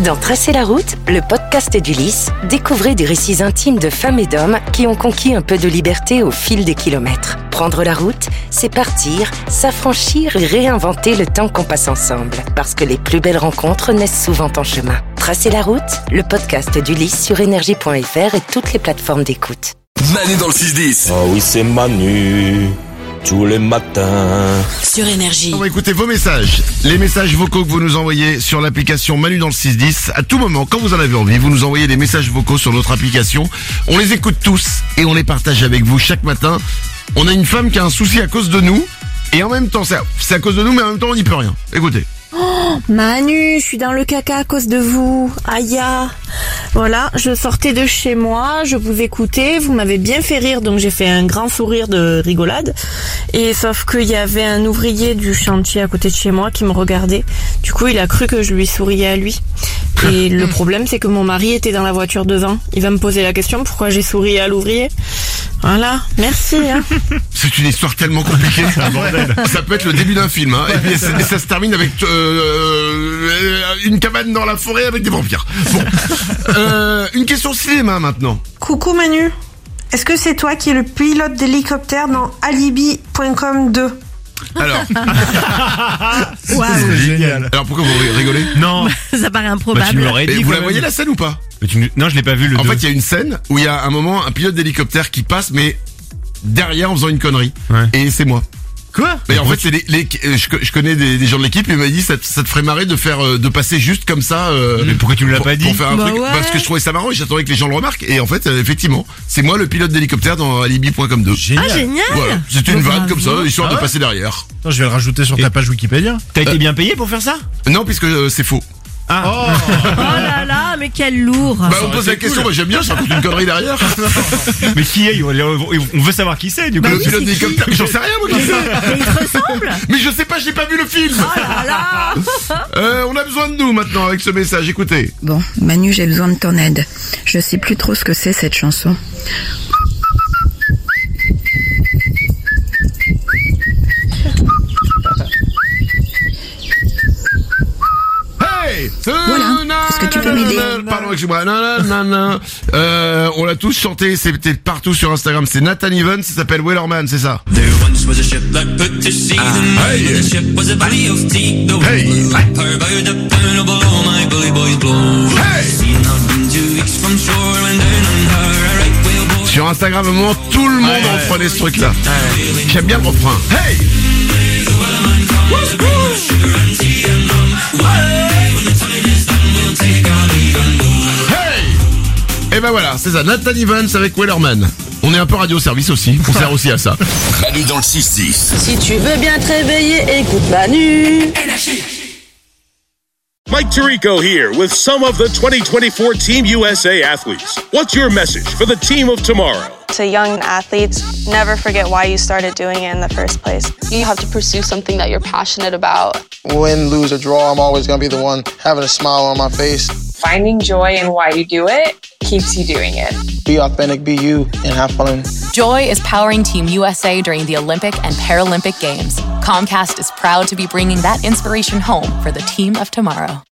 Dans Tracer la route, le podcast d'Ulysse, découvrez des récits intimes de femmes et d'hommes qui ont conquis un peu de liberté au fil des kilomètres. Prendre la route, c'est partir, s'affranchir et réinventer le temps qu'on passe ensemble. Parce que les plus belles rencontres naissent souvent en chemin. Tracer la route, le podcast d'Ulysse sur énergie.fr et toutes les plateformes d'écoute. Manu dans le 6-10. Oh oui, c'est Manu. Tous les matins. Sur Énergie. On va écouter vos messages. Les messages vocaux que vous nous envoyez sur l'application Manu dans le 610. À tout moment, quand vous en avez envie, vous nous envoyez des messages vocaux sur notre application. On les écoute tous et on les partage avec vous chaque matin. On a une femme qui a un souci à cause de nous. Et en même temps, c'est à cause de nous, mais en même temps, on n'y peut rien. Écoutez. Oh, Manu, je suis dans le caca à cause de vous. Aïe. Voilà, je sortais de chez moi, je vous écoutais, vous m'avez bien fait rire, donc j'ai fait un grand sourire de rigolade. Et sauf qu'il y avait un ouvrier du chantier à côté de chez moi qui me regardait. Du coup, il a cru que je lui souriais à lui. Et le problème, c'est que mon mari était dans la voiture devant. Il va me poser la question pourquoi j'ai souri à l'ouvrier. Voilà, merci. C'est une histoire tellement compliquée. Ça peut être le début d'un film. Et puis ça se termine avec une cabane dans la forêt avec des vampires. Bon, une question cinéma maintenant. Coucou Manu, est-ce que c'est toi qui es le pilote d'hélicoptère dans Alibi.com 2? Alors, Waouh. C'est génial. alors pourquoi vous rigolez? Non. Ça paraît Bah, improbable. tu me l'aurais dit. Et vous quand la même. voyez la scène ou pas? Non, je l'ai pas vu le En 2. fait, il y a une scène où il y a un moment un pilote d'hélicoptère qui passe, mais derrière en faisant une connerie. Ouais. Et c'est moi. Quoi? Mais en fait, c'est je connais des gens de l'équipe et il m'a dit ça te ferait marrer de passer juste comme ça. Mais pourquoi tu me l'as pour- pas dit? Pour faire un Bah truc, ouais. parce que je trouvais ça marrant et j'attendais que les gens le remarquent. Et en fait, effectivement, c'est moi le pilote d'hélicoptère dans Alibi.com 2. Génial. Ah, génial. Voilà, c'était une Bah, vanne comme ça, bravo. histoire Ah de ouais passer derrière. Attends, je vais le rajouter sur ta page Wikipédia. T'as été bien payé pour faire ça? Non, puisque c'est faux. Ah. Oh là là, mais quel lourd. Bah, on pose la question, moi j'aime bien, ça raconte une connerie derrière. Mais qui est? On veut savoir qui c'est, du coup. Le oui, pilote c'est d'hélicoptère, qui j'en sais rien moi qui c'est. Mais il te ressemble. Mais je sais pas, j'ai pas vu le film. Oh là là. On a besoin de nous maintenant avec ce message, écoutez. Bon, Manu, j'ai besoin de ton aide. Je sais plus trop ce que c'est cette chanson. Hey! Voilà. Est-ce que tu peux m'aider? Pardon, excuse-moi. On l'a tous chanté, c'était partout sur Instagram. C'est Nathan Evans, ça s'appelle Wellerman, c'est ça? There once was a ship that put to sea. The name of the ship was a valley of tea. The wind blew like power by the down below my bully boys blow. Sea not been 2 weeks from shore and down on her a right whale boy. Sur Instagram, à un moment, tout le monde reprenait ce truc-là. J'aime bien le refrain. Hey! Hey! Et ben voilà, c'est ça, Nathan Evans avec Wellerman. On est un peu radio-service aussi, on sert aussi à ça. Manu dans le 6-10. Si tu veux bien te réveiller, écoute Manu. Mike Tirico here with some of the 2024 Team USA athletes. What's your message for the team of tomorrow? To young athletes, never forget why you started doing it in the first place. You have to pursue something that you're passionate about. Win, lose, or draw, I'm always going to be the one having a smile on my face. Finding joy in why you do it keeps you doing it. Be authentic, be you, and have fun. Joy is powering Team USA during the Olympic and Paralympic Games. Comcast is proud to be bringing that inspiration home for the team of tomorrow.